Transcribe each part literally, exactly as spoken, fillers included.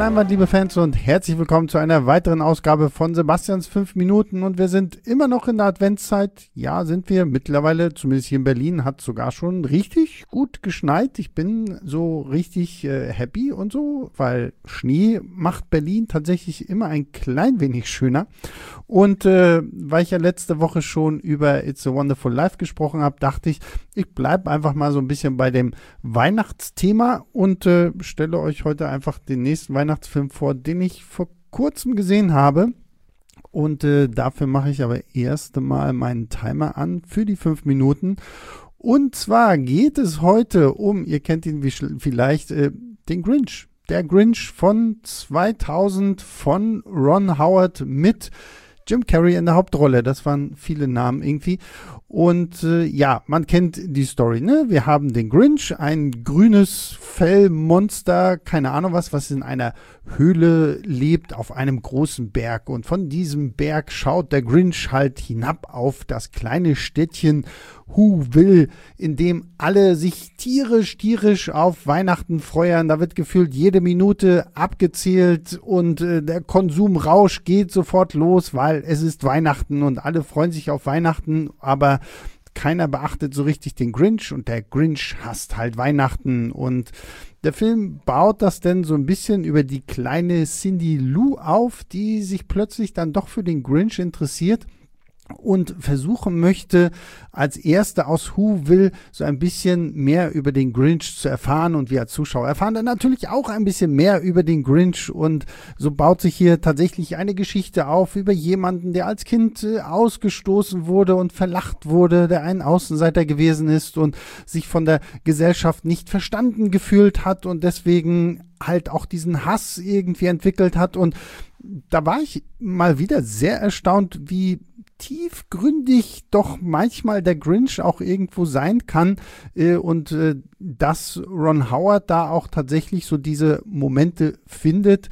Leinwand, liebe Fans, und herzlich willkommen zu einer weiteren Ausgabe von Sebastians fünf Minuten. Und wir sind immer noch in der Adventszeit. Ja, sind wir mittlerweile, zumindest hier in Berlin, hat sogar schon richtig gut geschneit. Ich bin so richtig äh, happy und so, weil Schnee macht Berlin tatsächlich immer ein klein wenig schöner. Und äh, weil ich ja letzte Woche schon über It's a Wonderful Life gesprochen habe, dachte ich, ich bleibe einfach mal so ein bisschen bei dem Weihnachtsthema und äh, stelle euch heute einfach den nächsten Weihnachtsfilm vor, den ich vor kurzem gesehen habe. Und äh, dafür mache ich aber erst mal meinen Timer an für die fünf Minuten. Und zwar geht es heute um, ihr kennt ihn wie, vielleicht, äh, den Grinch. Der Grinch von zweitausend von Ron Howard mit Jim Carrey in der Hauptrolle. Das waren viele Namen irgendwie. Und äh, ja, man kennt die Story, ne? Wir haben den Grinch, ein grünes Fellmonster, keine Ahnung was, was in einer Höhle lebt auf einem großen Berg. Und von diesem Berg schaut der Grinch halt hinab auf das kleine Städtchen Whoville, in dem alle sich tierisch, tierisch auf Weihnachten freuen. Da wird gefühlt jede Minute abgezählt und äh, der Konsumrausch geht sofort los, weil es ist Weihnachten und alle freuen sich auf Weihnachten, aber keiner beachtet so richtig den Grinch und der Grinch hasst halt Weihnachten. Und der Film baut das denn so ein bisschen über die kleine Cindy Lou auf, die sich plötzlich dann doch für den Grinch interessiert und versuchen möchte, als Erste aus Whoville so ein bisschen mehr über den Grinch zu erfahren. Und wir als Zuschauer erfahren dann natürlich auch ein bisschen mehr über den Grinch. Und so baut sich hier tatsächlich eine Geschichte auf über jemanden, der als Kind äh, ausgestoßen wurde und verlacht wurde, der ein Außenseiter gewesen ist und sich von der Gesellschaft nicht verstanden gefühlt hat und deswegen halt auch diesen Hass irgendwie entwickelt hat. Und da war ich mal wieder sehr erstaunt, wie tiefgründig doch manchmal der Grinch auch irgendwo sein kann äh, und äh, dass Ron Howard da auch tatsächlich so diese Momente findet,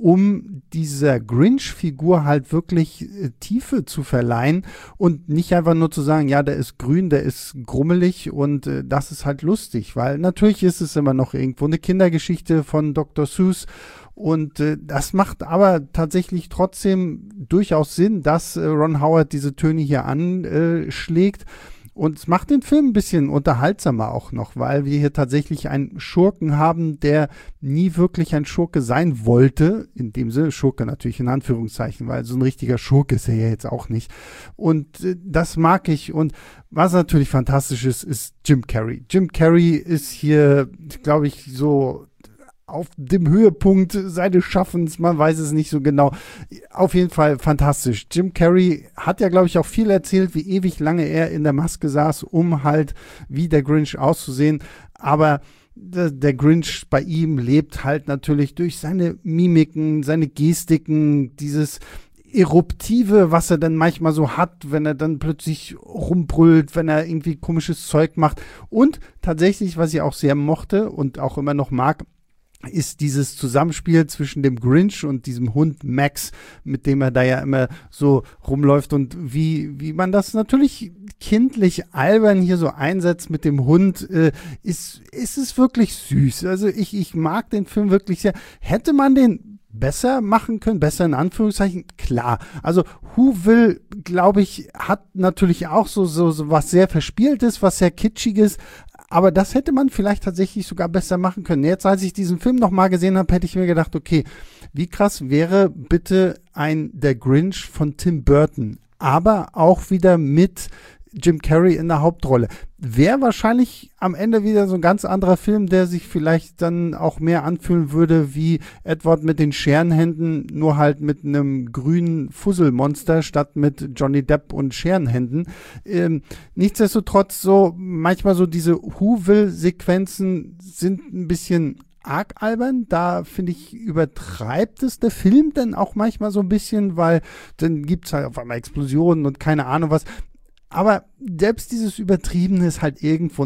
um dieser Grinch-Figur halt wirklich äh, Tiefe zu verleihen und nicht einfach nur zu sagen, ja, der ist grün, der ist grummelig und äh, das ist halt lustig, weil natürlich ist es immer noch irgendwo eine Kindergeschichte von Doktor Seuss. Und äh, das macht aber tatsächlich trotzdem durchaus Sinn, dass äh, Ron Howard diese Töne hier anschlägt. Und es macht den Film ein bisschen unterhaltsamer auch noch, weil wir hier tatsächlich einen Schurken haben, der nie wirklich ein Schurke sein wollte. In dem Sinne Schurke natürlich in Anführungszeichen, weil so ein richtiger Schurke ist er ja jetzt auch nicht. Und äh, das mag ich. Und was natürlich fantastisch ist, ist Jim Carrey. Jim Carrey ist hier, glaube ich, so auf dem Höhepunkt seines Schaffens, man weiß es nicht so genau. Auf jeden Fall fantastisch. Jim Carrey hat ja, glaube ich, auch viel erzählt, wie ewig lange er in der Maske saß, um halt wie der Grinch auszusehen. Aber der, der Grinch bei ihm lebt halt natürlich durch seine Mimiken, seine Gestiken, dieses Eruptive, was er dann manchmal so hat, wenn er dann plötzlich rumbrüllt, wenn er irgendwie komisches Zeug macht. Und tatsächlich, was ich auch sehr mochte und auch immer noch mag, ist dieses Zusammenspiel zwischen dem Grinch und diesem Hund Max, mit dem er da ja immer so rumläuft und wie wie man das natürlich kindlich albern hier so einsetzt mit dem Hund, äh, ist ist es wirklich süß. Also ich ich mag den Film wirklich sehr. Hätte man den besser machen können, besser in Anführungszeichen, klar. Also Whoville, glaube ich, hat natürlich auch so, so, so was sehr Verspieltes, was sehr Kitschiges, aber das hätte man vielleicht tatsächlich sogar besser machen können. Jetzt, als ich diesen Film nochmal gesehen habe, hätte ich mir gedacht, okay, wie krass wäre bitte ein Der Grinch von Tim Burton, aber auch wieder mit Jim Carrey in der Hauptrolle. Wäre wahrscheinlich am Ende wieder so ein ganz anderer Film, der sich vielleicht dann auch mehr anfühlen würde wie Edward mit den Scherenhänden, nur halt mit einem grünen Fusselmonster statt mit Johnny Depp und Scherenhänden. Ähm, nichtsdestotrotz so, manchmal so diese Whoville-Sequenzen sind ein bisschen arg albern, da finde ich, übertreibt es der Film dann auch manchmal so ein bisschen, weil dann gibt es halt auf einmal Explosionen und keine Ahnung was. Aber selbst dieses Übertriebene ist halt irgendwo noch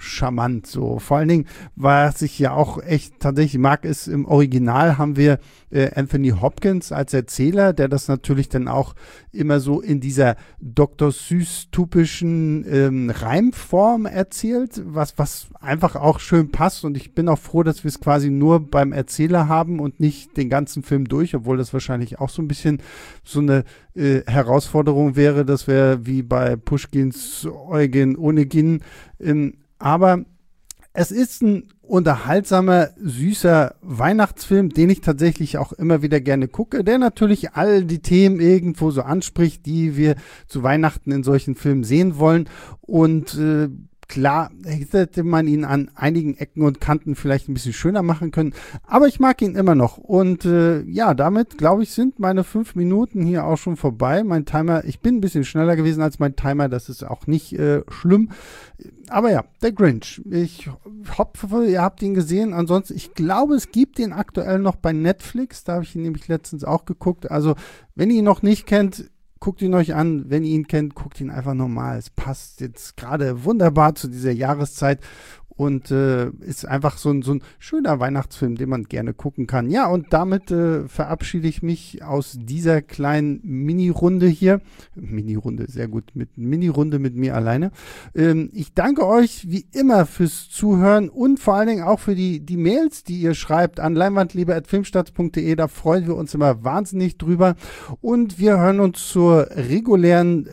charmant. So. Vor allen Dingen, was ich ja auch echt tatsächlich mag, ist, im Original haben wir äh, Anthony Hopkins als Erzähler, der das natürlich dann auch immer so in dieser Doktor Seuss-typischen ähm, Reimform erzählt, was, was einfach auch schön passt. Und ich bin auch froh, dass wir es quasi nur beim Erzähler haben und nicht den ganzen Film durch, obwohl das wahrscheinlich auch so ein bisschen so eine äh, Herausforderung wäre. Das wäre wie bei Puschkins Eugen Onegin. Ähm, aber es ist ein unterhaltsamer, süßer Weihnachtsfilm, den ich tatsächlich auch immer wieder gerne gucke, der natürlich all die Themen irgendwo so anspricht, die wir zu Weihnachten in solchen Filmen sehen wollen. Und äh, klar, hätte man ihn an einigen Ecken und Kanten vielleicht ein bisschen schöner machen können, aber ich mag ihn immer noch. Und äh, ja, damit, glaube ich, sind meine fünf Minuten hier auch schon vorbei. Mein Timer, ich bin ein bisschen schneller gewesen als mein Timer, das ist auch nicht äh, schlimm. Aber ja, der Grinch. Ich hoffe, ihr habt ihn gesehen. Ansonsten, ich glaube, es gibt ihn aktuell noch bei Netflix. Da habe ich ihn nämlich letztens auch geguckt. Also, wenn ihr ihn noch nicht kennt, guckt ihn euch an. Wenn ihr ihn kennt, guckt ihn einfach normal. Es passt jetzt gerade wunderbar zu dieser Jahreszeit und äh, ist einfach so ein, so ein schöner Weihnachtsfilm, den man gerne gucken kann. Ja, und damit äh, verabschiede ich mich aus dieser kleinen Mini-Runde hier. Mini-Runde, sehr gut, mit Mini-Runde mit mir alleine. Ähm, ich danke euch wie immer fürs Zuhören und vor allen Dingen auch für die, die Mails, die ihr schreibt an leinwandliebe at filmstarts punkt de. Da freuen wir uns immer wahnsinnig drüber. Und wir hören uns zur regulären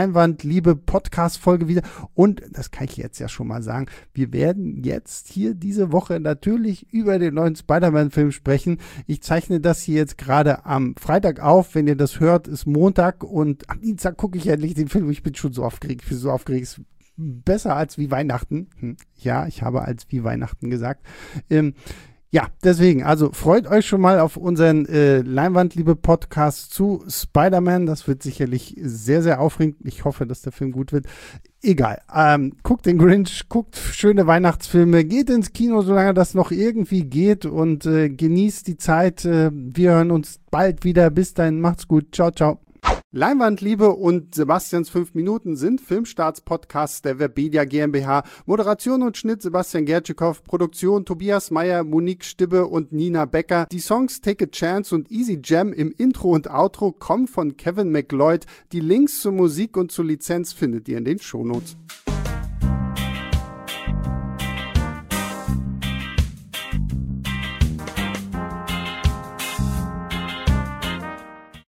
Leinwandliebe-Podcast-Folge wieder. Und das kann ich jetzt ja schon mal sagen, wir werden jetzt hier diese Woche natürlich über den neuen Spider-Man-Film sprechen. Ich zeichne das hier jetzt gerade am Freitag auf. Wenn ihr das hört, ist Montag und am Dienstag gucke ich endlich den Film. Ich bin schon so aufgeregt, ich bin so aufgeregt. Ist besser als wie Weihnachten. Hm, ja, ich habe als wie Weihnachten gesagt. Ähm, Ja, deswegen, also freut euch schon mal auf unseren äh, Leinwandliebe-Podcast zu Spider-Man. Das wird sicherlich sehr, sehr aufregend. Ich hoffe, dass der Film gut wird. Egal. Ähm, guckt den Grinch, guckt schöne Weihnachtsfilme, geht ins Kino, solange das noch irgendwie geht und äh, genießt die Zeit. Äh, wir hören uns bald wieder. Bis dahin, macht's gut. Ciao, ciao. Leinwandliebe und Sebastians fünf Minuten sind Filmstarts-Podcasts der Webedia GmbH. Moderation und Schnitt Sebastian Gertschikow, Produktion Tobias Meyer, Monique Stibbe und Nina Becker. Die Songs Take a Chance und Easy Jam im Intro und Outro kommen von Kevin MacLeod. Die Links zur Musik und zur Lizenz findet ihr in den Shownotes.